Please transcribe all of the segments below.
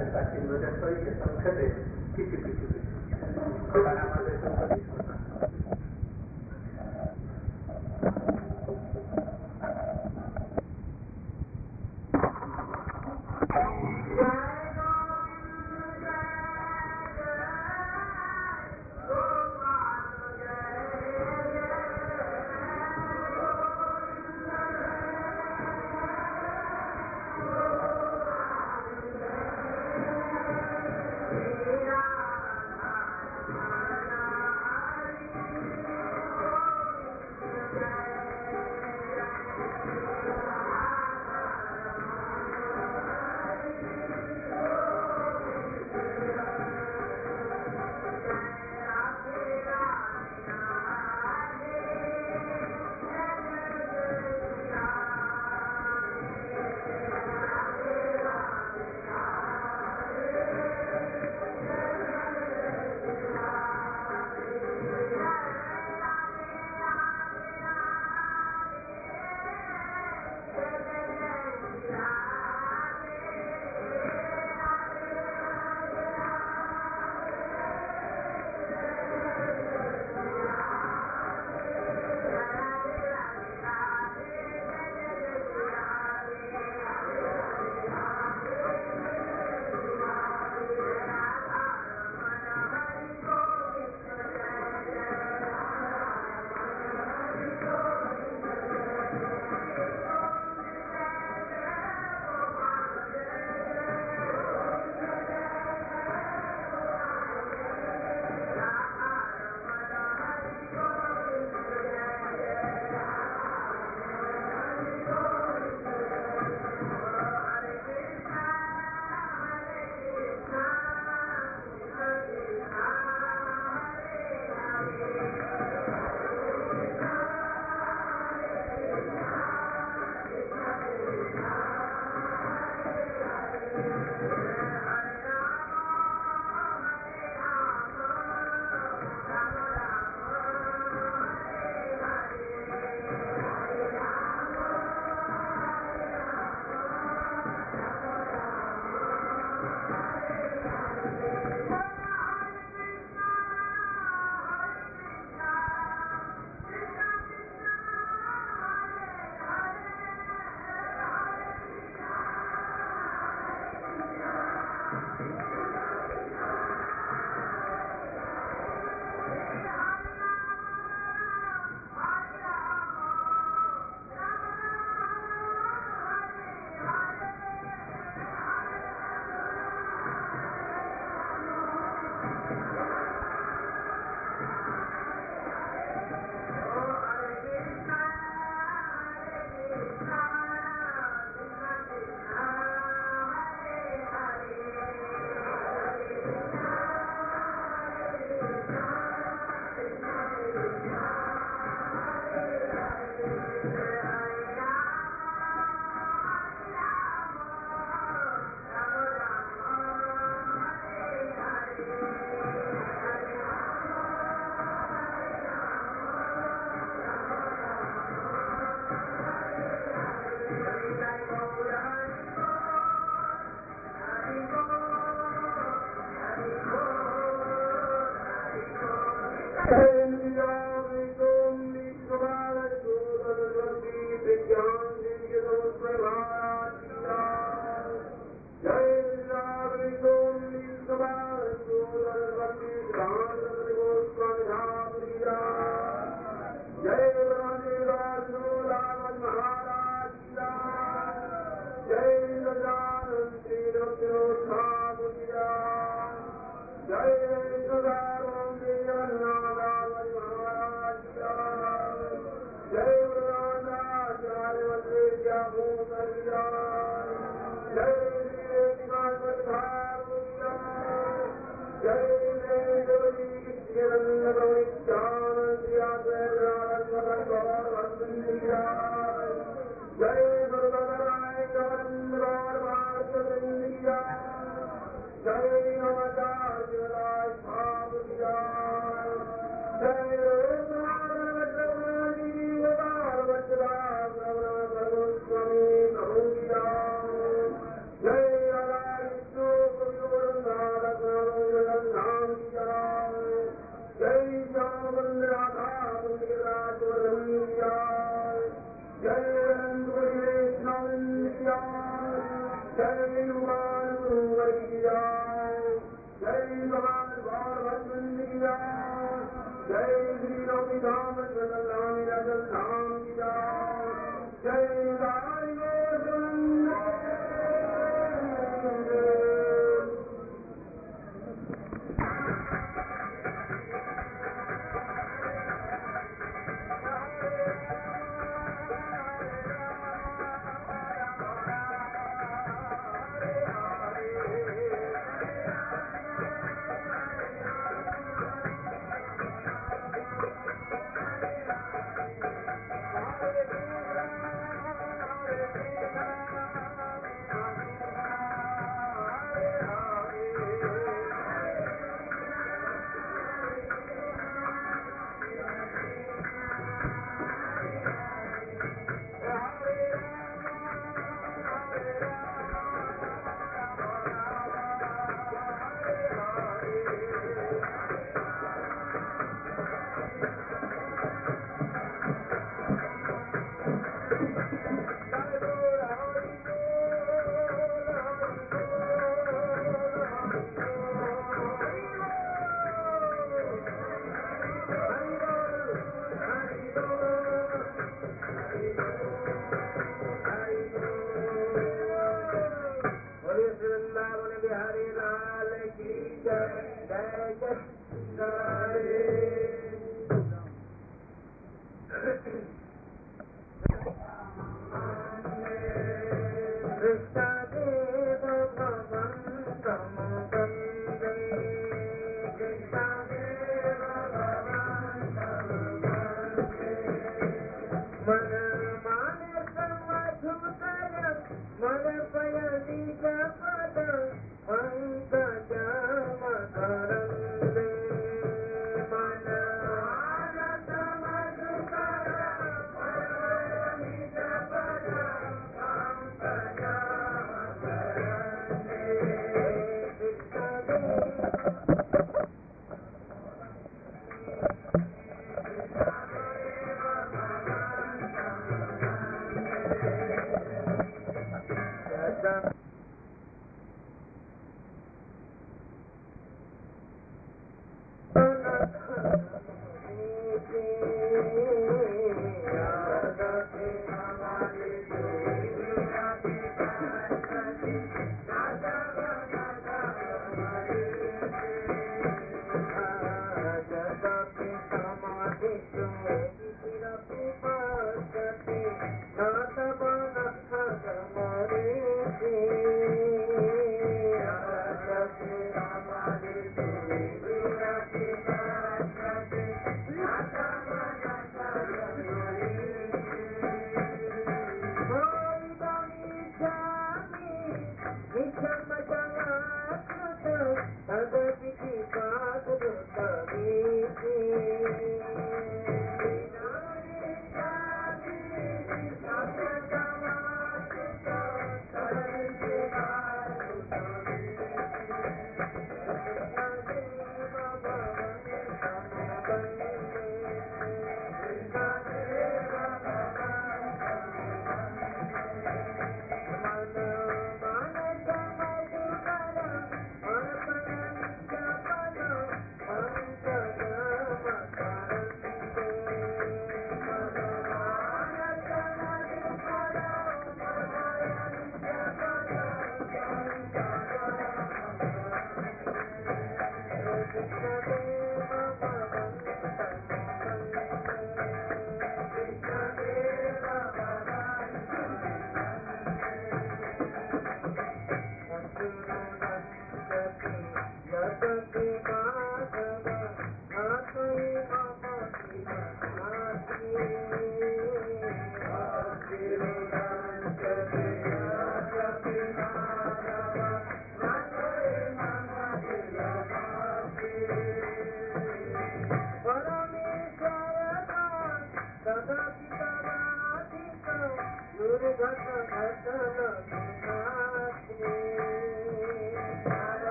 haciendo de esto y que son gente que gana más de eso que disfrutan.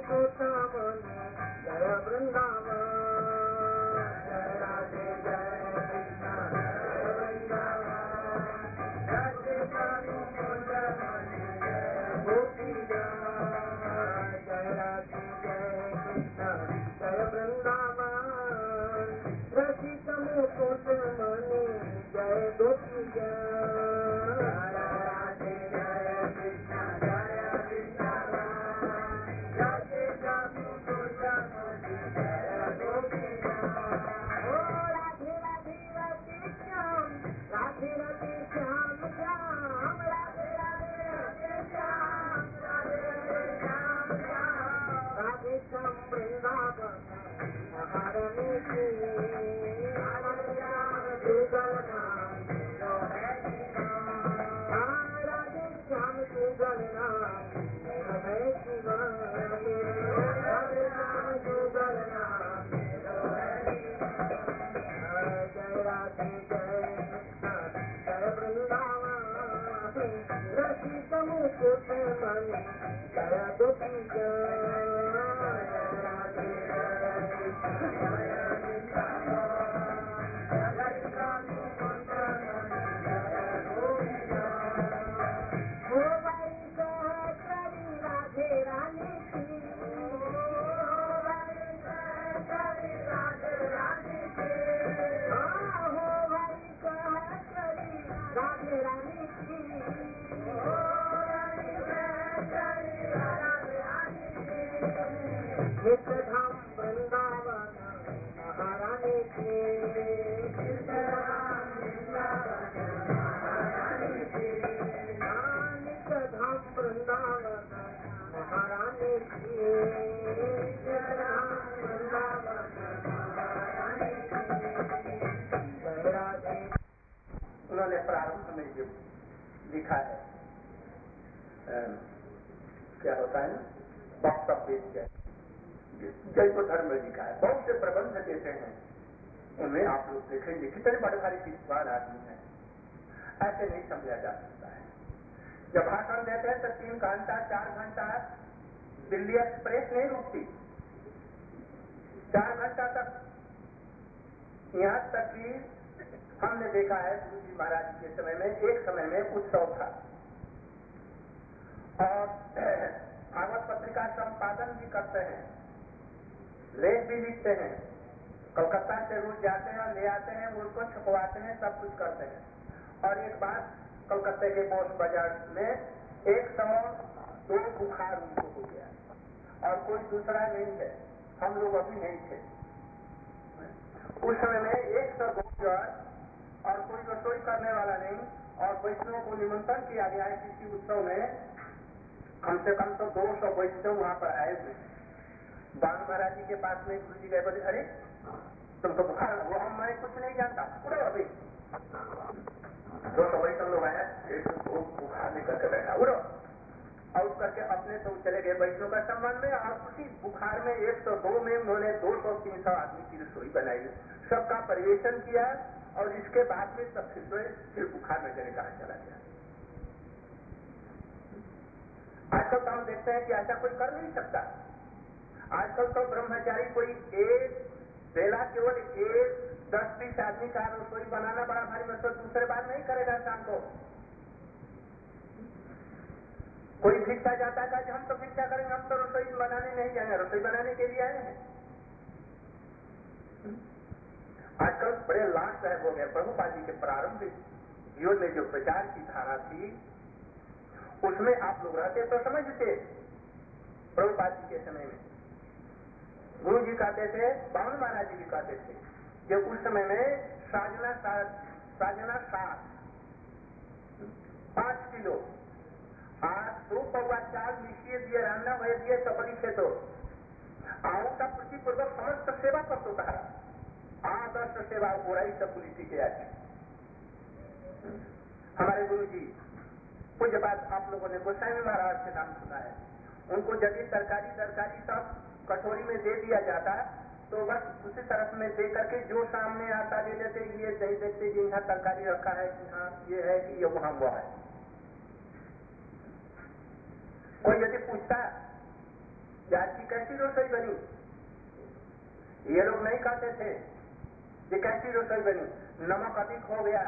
मुकुट मणि जय वृंदावन जय राधे जय कृष्ण जय वृंदावन राधिका मुकुट मणि जय गोपी जय राधे जय कृष्ण जय वृंदावन राधिका मुकुट मणि जय गोपी जय राधे जय कृष्ण जय वृंदावन राधिका मुकुट मणि जय गोपी ओ राधे राधे राधे श्याम राधे राधे श्याम श्याम राधे राधे राधे श्याम राधे राधे श्याम श्याम राधे श्याम वृंदावन महारानी की राधे श्याम जुगल नाम लो है राधे श्याम जुगल नाम लो है शिवा राधे श्याम जुगल नाम लो है जय राधे जय कृष्ण जय वृंदावन रसिक मुकुट मणि जय गोपी जय राधे जय कृष्ण जय वृंदावन रसिक मुकुट मणि जय गोपी जय हो भाई सहचरी राधे रानी की हो भाई सहचरी राधे रानी की हो भाई सहचरी राधे रानी की हो भाई सहचरी राधे रानी की नित्य धाम वृंदावन महारानी की नित्य धाम वृंदावन महारानी की नित्य धाम वृंदावन महारानी की नित्य धाम वृंदावन महारानी की जय राधे। उन्होंने प्रारंभ में जो लिखा है क्या होता है वक्तव्य जैव धर्म में लिखा है, बहुत से प्रबंध देते हैं, उनमें आप लोग देखेंगे कितने बड़े भारी विद्वान आदमी हैं। ऐसे नहीं समझा जा सकता है। जब भाषण देते हैं तो 3 घंटा 4 घंटा दिल्ली एक्सप्रेस नहीं रुकती, 4 घंटा तक। यहाँ तक कि हमने देखा है गुरु जी महाराज के समय में एक समय में उत्सव था और भागवत पत्रिका संपादन भी करते हैं, लेख भी लिखते हैं, कलकत्ता से रोज जाते हैं और ले आते हैं, उसको छपवाते हैं, सब कुछ करते हैं। और एक बार कलकत्ते के बोस बाजार में 102 बुखार उनको हो गया और कोई दूसरा नहीं है, हम लोग अभी नहीं थे। उस समय में 102 ज्वर और कोई रसोई करने वाला नहीं और वैष्णव को निमंत्रण किया गया है किसी उत्सव में, कम से कम तो 200 वैष्णव वहां पर आए हुए। बाण महाराज जी के पास में गुरु जी गए, बोले अरे तुमको बुखार वो मैं कुछ नहीं जानता, उड़ो अभी 200 वैष्णव लोग आए, बुखार निकल के बैठा, उड़ो। और करके अपने तो चले गए वैष्णव का सम्मान में और उसी बुखार में 102 में उन्होंने 200-300 आदमी की रसोई बनाई, सबका परिवेशन किया और इसके बाद में सब फिर बुखार में चले कहा चला गया। आजकल तो हम देखते हैं कि ऐसा कोई कर नहीं सकता। आजकल तो ब्रह्मचारी कोई एक बेला केवल 10-20 आदमी का रसोई बनाना बड़ा भारी मतलब, दूसरे बार नहीं करेगा शाम को। कोई भिक्षा जाता है कि हम तो भिक्षा करेंगे, हम तो रसोई बनाने नहीं जाएंगे, रसोई बनाने के लिए आए हैं। आजकल बड़े लाख साहब हो गए। प्रभुपाद जी के प्रारंभिक जीवन में जो प्रचार की धारा थी उसमें आप लोग रहते तो समझते। प्रभुपाद जी के समय में गुरु जी कहते थे, बामन महाराज जी भी कहते थे कि उस समय में साजना साग 5 किलो 2 पौवा चाल मिशिए दिए रान्ना हुए दिए चपली खेतो आओ का प्रतिपूर्वक समस्त सेवा करतो कहा आदर्श सेवा बुराई सब पुलिसी के आज। हमारे गुरु जी पूज्य बात आप लोगों ने गोस्वामी महाराज के नाम सुना है, उनको यदि तरकारी सब कटोरी में दे दिया जाता तो बस उसी तरफ में दे करके जो सामने आता ले लेते, ये नहीं देखते कि यहाँ तरकारी रखा है कि हाँ ये है कि ये वहां हुआ है। कोई यदि पूछता आज की कैसी रसोई बनी? ये लोग नहीं कहते थे ये कैसी रसोई बनी, नमक अधिक हो गया,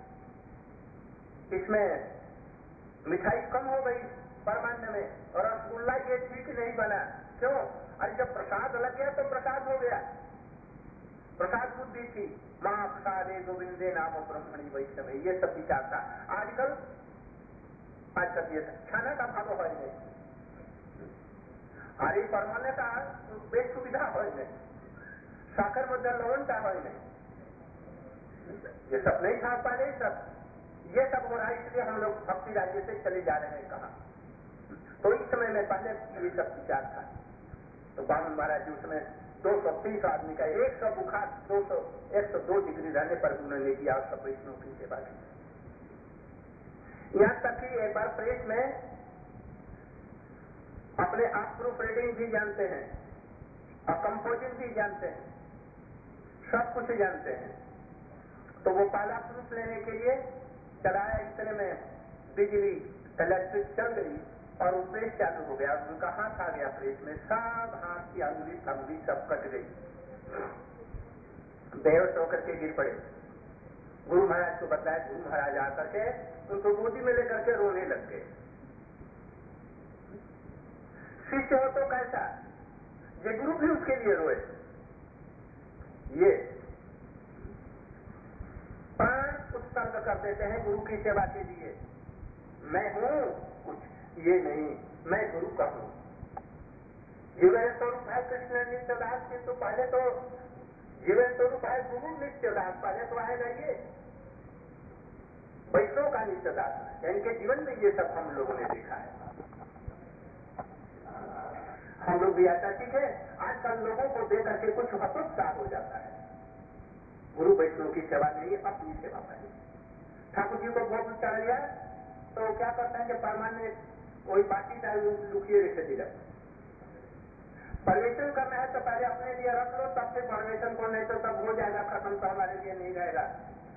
इसमें मिठाई कम हो गई परमान्न में, और रसगुल्ला ये ठीक नहीं बना। क्यों? अरे जब प्रसाद लग गया तो प्रसाद हो गया, प्रसाद बुद्धि थी। मां प्रसादे गोविंदे नाम ब्रह्मणी वैष्णव, ये सब विचार था। आजकल ये खाना का भाव हो नहीं, अरे परमान्यता बेसुविधा हो नहीं, साकर मध्य लवणता हो नहीं, ये सब नहीं खा पा रहे। ये सब हो रहा है, इसलिए हम लोग भक्ति राज्य से चले जा रहे हैं। कहा तो इस समय में पहले ये सब विचार था। तो बामन महाराज जी उसमें 230 आदमी का 100 बुखार 102 डिग्री रहने पर उन्होंने किया और सब वैष्णव की सेवा की। यहां तक कि एक बार प्रेस में अपने आप प्रूफ रीडिंग भी जानते हैं और कंपोजिंग भी जानते हैं, सब कुछ जानते हैं। तो वो पहला प्रूफ लेने के लिए चलाया, इतने में बिजली इलेक्ट्रिक चल गई और वो प्रेस चालू हो गया। उनका हाथ आ गया प्रेस में, सब हाथ की अंगुली सब कट गई, बेहोश होकर के गिर पड़े। गुरु महाराज को बताया, गुरु महाराज आकर के उनको गोदी में लेकर के रोने लग गए। शिष्य हो तो कैसा, ये गुरु भी उसके लिए रोए। ये प्राण उत्सर्ग कर देते हैं गुरु की सेवा के लिए। मैं हूं कुछ, ये नहीं, मैं गुरु का हूं। जीवन स्वरूप है कृष्ण नित्यदास, किंतु पहले तो जीवन स्वरूप है गुरु नित्यदास, पहले तो आएगा ये वैष्णव का नित्यदास। इनके जीवन में ये सब हम लोगों ने देखा है। हम लोग भी ऐसा सीखे। आजकल लोगों को देख करके कुछ हतोत्साह हो जाता है। गुरु वैष्णव की सेवा नहीं, अपनी सेवा पहले। ठाकुर जी को भोग चढ़ गया तो क्या करते हैं कि परमान्य कोई बाकी चाहे लुकिए रखे दिला। परवेशन करना है तो पहले अपने लिए रख लो, तब से परवेशन को, नहीं तो तब हो जाएगा खत्म, तो हमारे लिए नहीं रहेगा।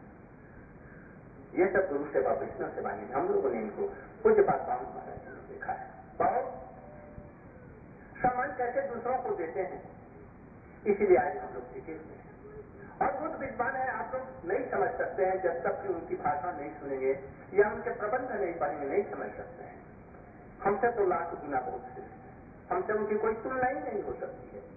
ये सब गुरु सेवा वैष्णव सेवा नहीं। हम लोगों ने इनको पूज्य बात महाराज जी ने देखा है। बहुत सम्मान कैसे दूसरों को देते हैं, इसीलिए आज हम लोग सीखे हुए हैं। अद्भुत विद्वान है, आप लोग नहीं समझ सकते हैं जब तक कि उनकी भाषा नहीं सुनेंगे या उनके प्रबंध नहीं पढ़ेंगे, नहीं समझ सकते हैं। हमसे तो लाख गुना बहुत श्रेष्ठ है, हमसे उनकी कोई तुलना ही नहीं हो सकती है।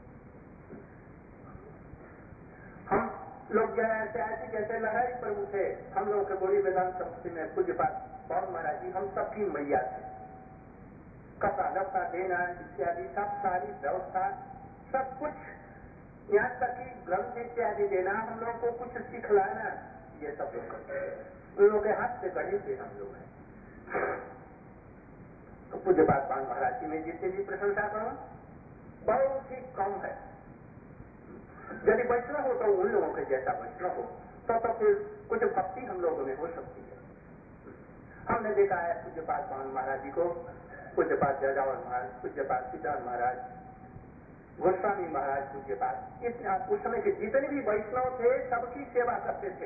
हम लोग ऐसे जैसे लहरी प्रभु थे, हम लोगों के गोरी वेदांत संस्थि में पूज्य पाठ पवन महाराज जी हम सबकी मैया थे। कपड़ा लपड़ा देना इत्यादि सब सारी व्यवस्था सब कुछ, यहाँ तक कि ग्रंथ इत्यादि देना, हम लोग को कुछ सिखलाना, ये सब लोग करते हैं। उन लोगों के हाथ से गढ़े हुए हम लोग हैं। तो पूज्य बात पान महाराज जी में जितनी भी प्रशंसा करो बहुत ही कम है। यदि वैष्णव हो तो उन लोगों के जैसा वैष्णव हो तो फिर कुछ भक्ति हम लोगों में हो सकती है। हमने देखा है पूज्य पाठ पान महाराज जी को, पूज्य पाठ जजावर महाराज, पूज्य पाठ सिद्धार्थ महाराज, गोस्वामी महाराज, पूज्य पाठ, उस समय के जितने भी वैष्णव थे सबकी सेवा करते थे।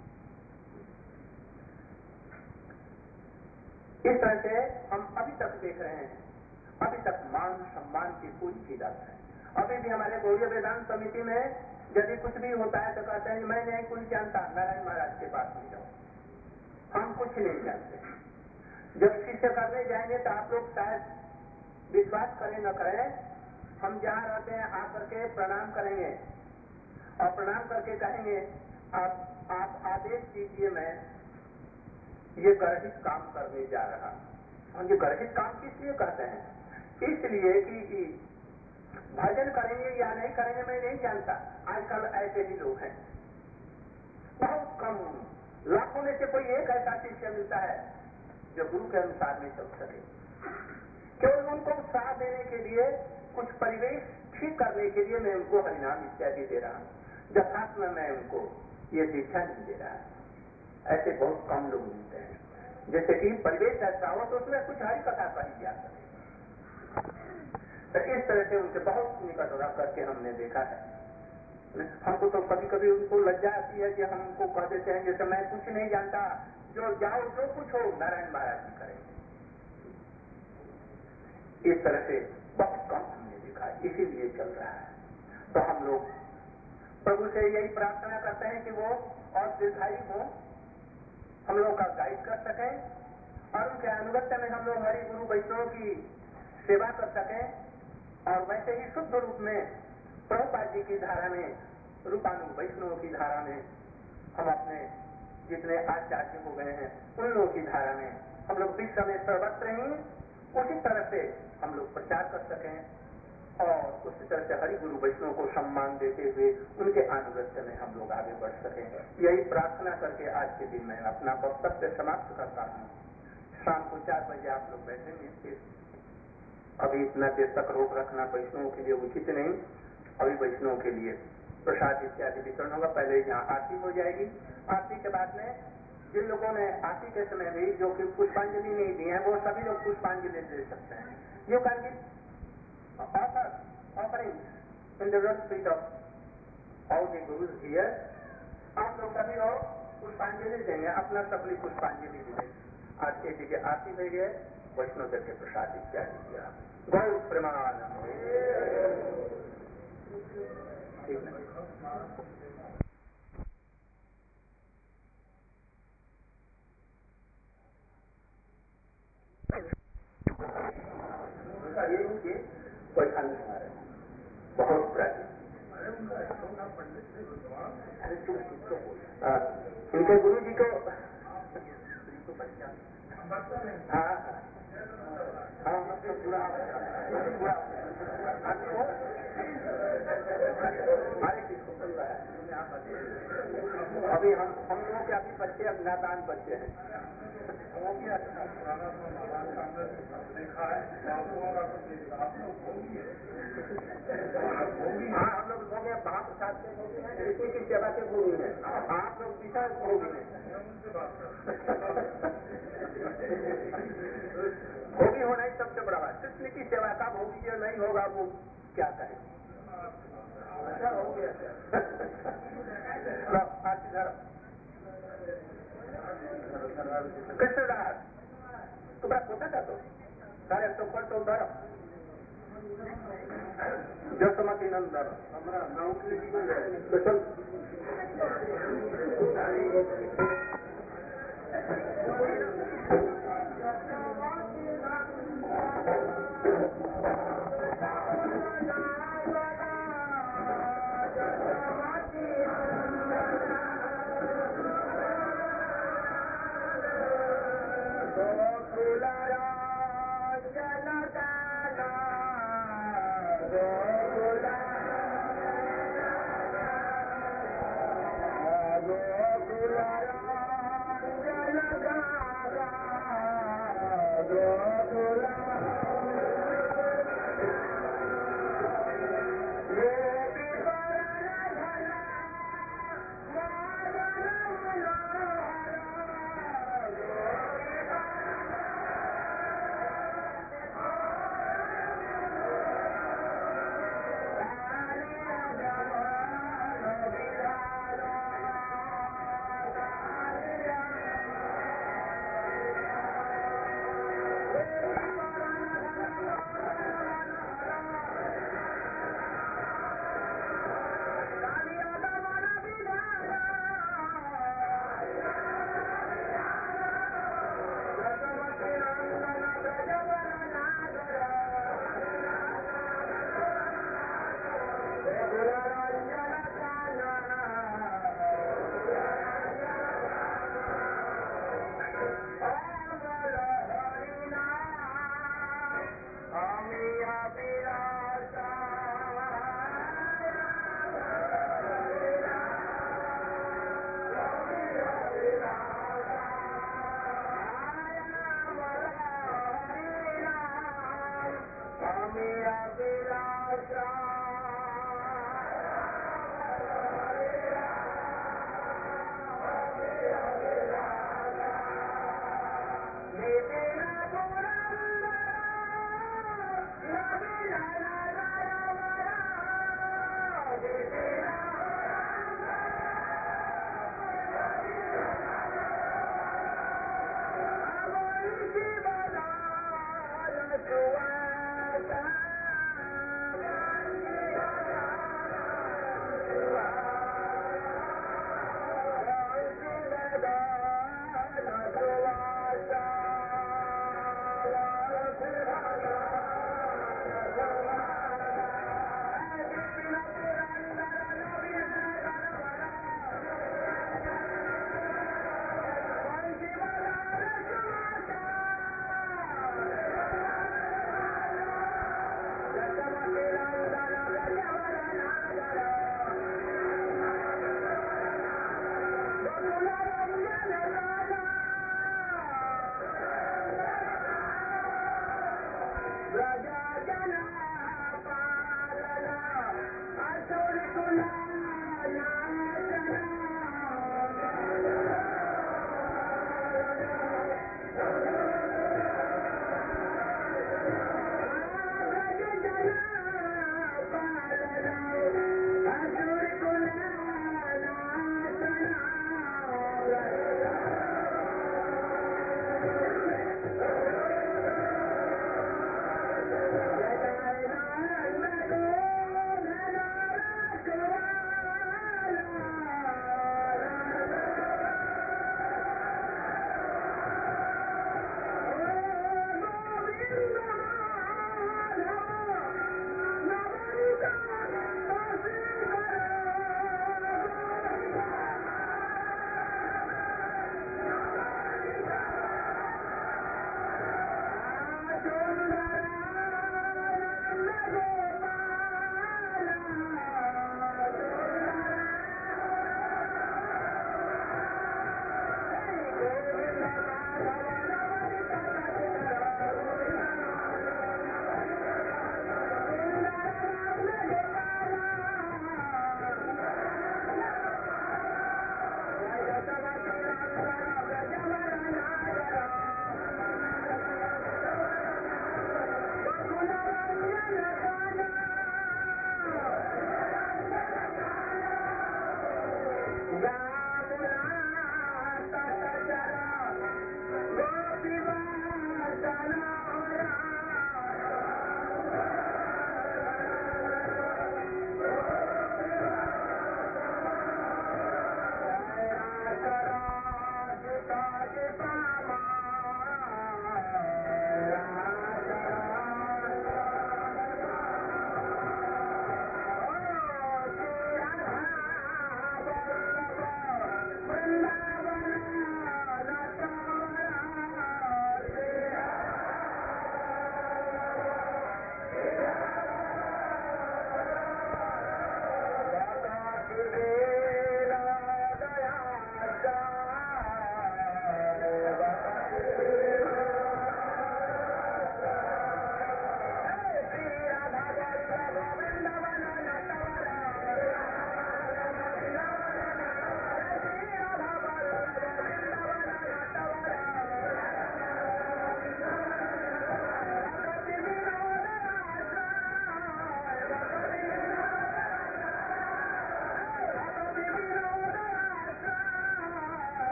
इस तरह से हम अभी तक देख रहे हैं, अभी तक मान सम्मान की पूरी की जाती है। अभी भी हमारे गौड़ीय वेदांत समिति में यदि कुछ भी होता है तो कहते हैं मैं नहीं कुछ जानता, नारायण महाराज के पास नहीं जाओ, हम कुछ नहीं जानते। जब शिष्य करने जाएंगे तो आप लोग शायद विश्वास करें न करें, हम जहाँ रहते हैं आकर के प्रणाम करेंगे और प्रणाम करके कहेंगे आप आदेश दीजिए, मैं ये गर्हित काम करने जा रहा हूं। और ये गर्हित काम किस लिए करते हैं? इसलिए कि भजन करेंगे या नहीं करेंगे मैं नहीं जानता। आजकल ऐसे ही लोग हैं, बहुत कम, लाखों में से कोई एक ऐसा शिष्य मिलता है जो गुरु के अनुसार में चल सके। केवल उनको उत्साह देने के लिए, कुछ परिवेश ठीक करने के लिए मैं उनको हरिनाम इत्यादि दे रहा हूं, यथार्थ में मैं उनको ये दीक्षा नहीं दे रहा। ऐसे बहुत कम लोग मिलते हैं। जैसे कि परिवेश ऐसा हो तो उसमें कुछ हरी कथा कही जा सके। तो इस तरह से उनके बहुत निकट रह करके हमने देखा है। हमको तो कभी कभी उनको लज्जा आती है कि हम उनको कह देते हैं जैसे मैं कुछ नहीं जानता, जो जाओ जो कुछ हो नारायण महाराज जी करेंगे। इस तरह से बहुत कम हमने का इसीलिए चल रहा है। तो हम लोग प्रभु से यही प्रार्थना करते हैं कि वो और दीर्घायु हो, हम लोग का गाइड कर सकें और उनके अनुगत्य में हम लोग हरि गुरु वैष्णव की सेवा कर सकें और वैसे ही शुद्ध रूप में प्रभुपाद जी की धारा में, रूपानु वैष्णव की धारा में हम अपने जितने आचार्य हो गए हैं उन लोगों की धारा में हम लोग विश्व में सर्वत्र ही उसी तरह से हम लोग प्रचार कर सकें और उसी तरह से हरि गुरु वैष्णव को सम्मान देते हुए उनके अनुगत्य में हम लोग आगे बढ़ सकें। यही प्रार्थना करके आज के दिन मैं अपना वक्तव्य समाप्त करता हूँ। शाम को 4 बजे आप लोग बैठेंगे। अभी इतना देर तक रोक रखना वैष्णव के लिए उचित नहीं। अभी वैष्णव के लिए प्रसाद इत्यादि वितरण होगा। पहले यहाँ आरती हो जाएगी। आरती के बाद में जिन लोगों ने आरती के समय भी जो कि पुष्पांजलि नहीं दी है वो सभी लोग पुष्पांजलि दे सकते हैं। You can give offering in the lotus feet of all the gurus here. आप लोग सभी लोग पुष्पांजलि देंगे, अपना सभी पुष्पांजलि देंगे। आज के जी आरती हुई है, वैष्णव दल के प्रसाद इत्यादि दिया। गौ प्रमाण कोई खंड हमारे बहुत प्राचीन इनके गुरु जी को हाँ पूरा अभी हम लोगों के अभी बच्चे अब नादान बच्चे हैं। हाँ हम लोग हो गए महाप्रसाद के भोगी हैं, कृष्ण की सेवा के भोगी हैं। आप लोग विशाल भोगी हैं। भोगी होना ही सबसे बड़ा बात। कृष्ण की सेवा का भोगी जो नहीं होगा वो क्या कहे। अच्छा हो गया कृष्णदास तुम्हारा पोता था तो सारे सुपर तो उधर जसमती नंदन हमारा नौकरी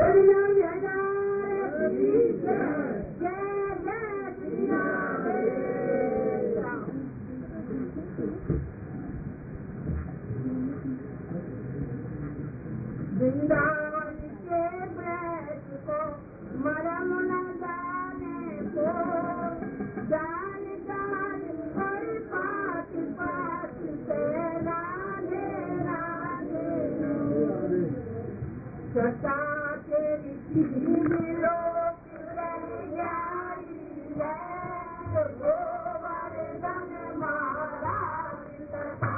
वृंदावन के ब्रज को मरम न जाने को जान जान और पात पात से राधे राधे सता तेरी मिलो गोवर्धन महाराज सता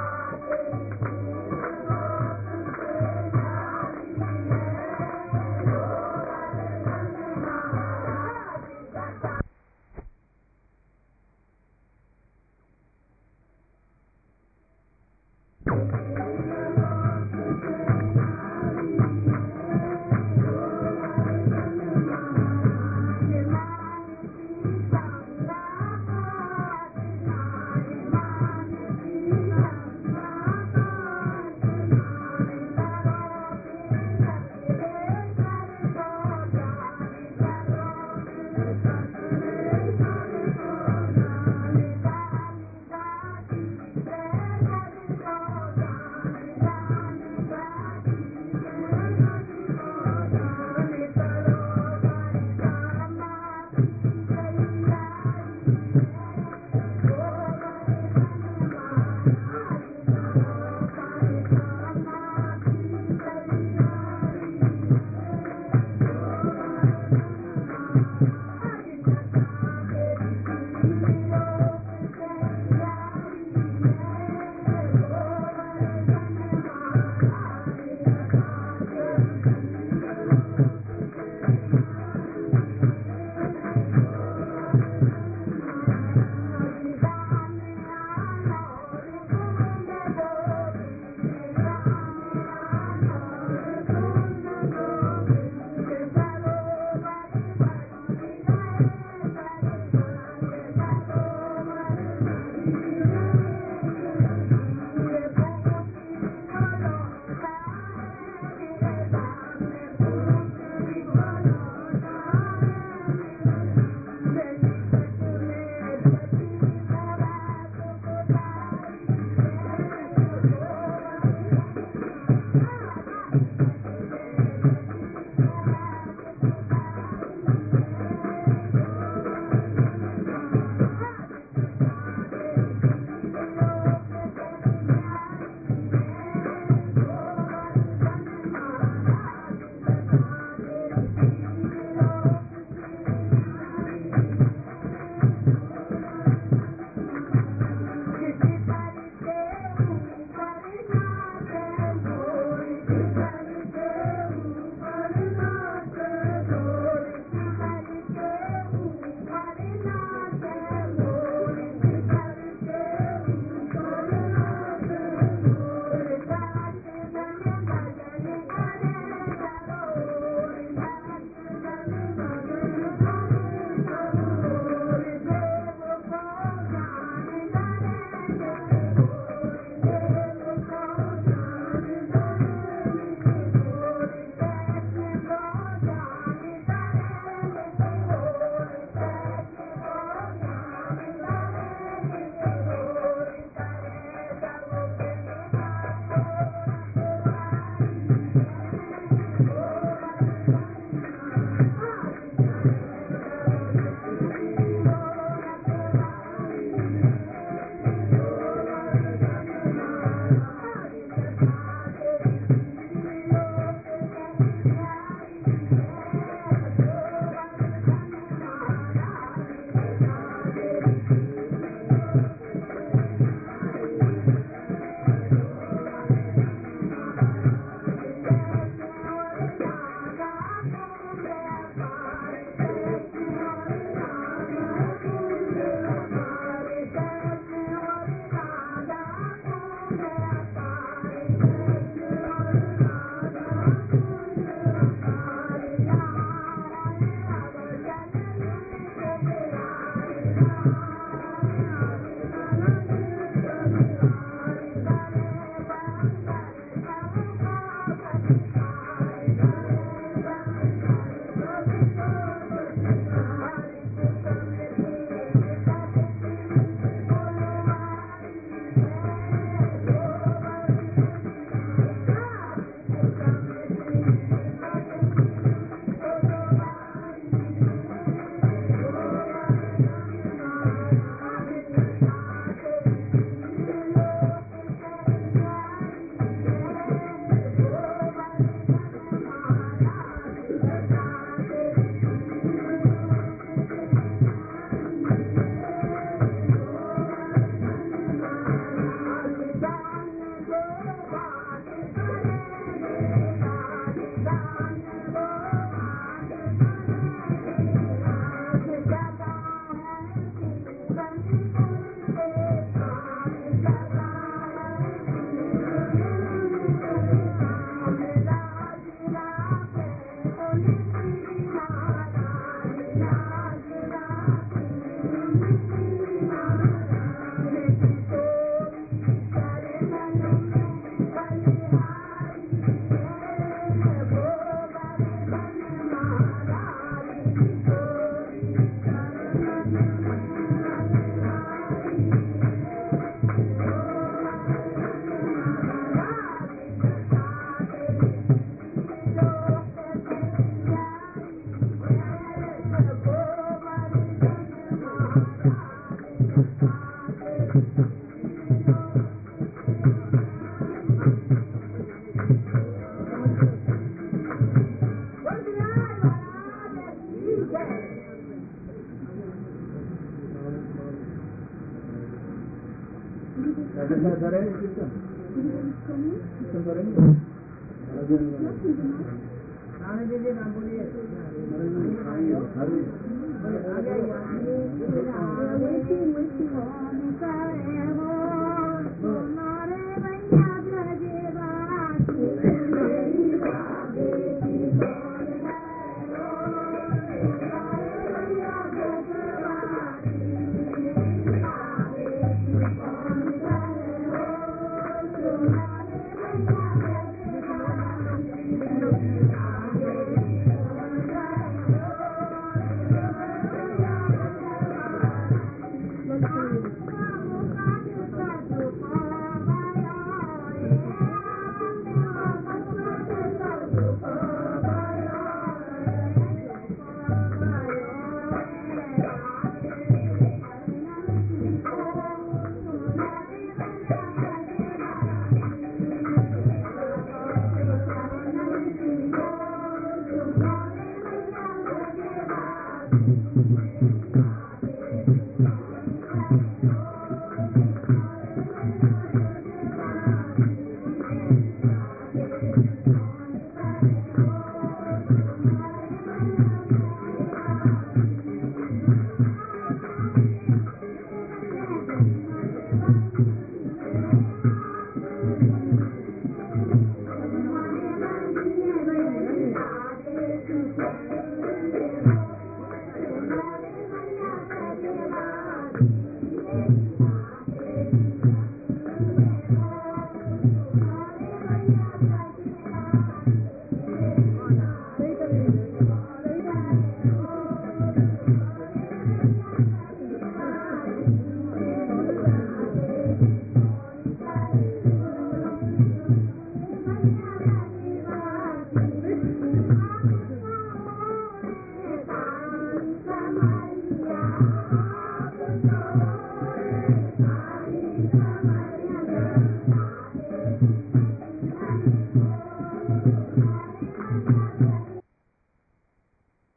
Thank you.